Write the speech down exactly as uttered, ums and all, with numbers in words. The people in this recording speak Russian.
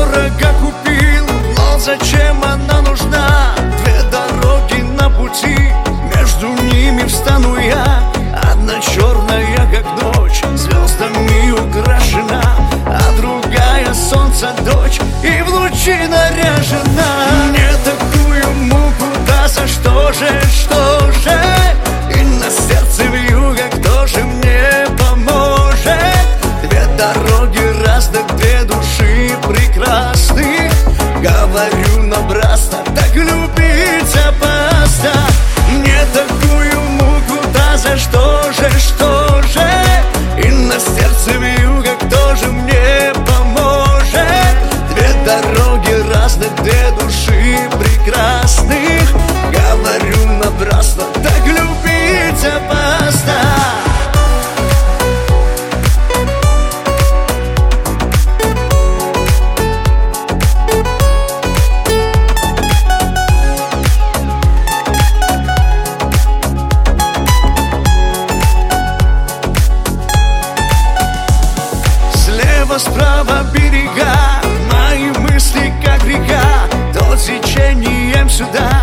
дорого купил, но зачем она нужна? Две дороги на пути, между ними встану я. Одна черная, как ночь, звездами украшена, а другая солнца дочь и в лучи наряжена. Мне такую муку, да за что же, что же? И на сердце вьюга, кто же мне поможет? Две дороги разных, две души прекрасных. Говорю напрасно, так любить опасно. Мне такую муку, да за что же, что же? И на сердце вьюга, кто же мне поможет? Две дороги разных, две души прекрасных. Говорю напрасно, так любить опасно. Справа берега, мои мысли как река, то течением сюда,